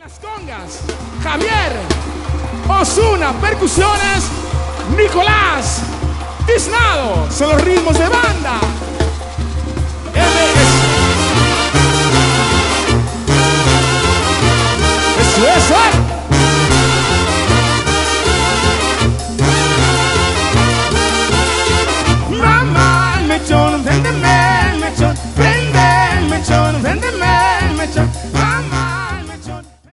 Las congas, Javier Osuna, percusiones, Nicolás Tiznado, son los ritmos de banda. Eso es.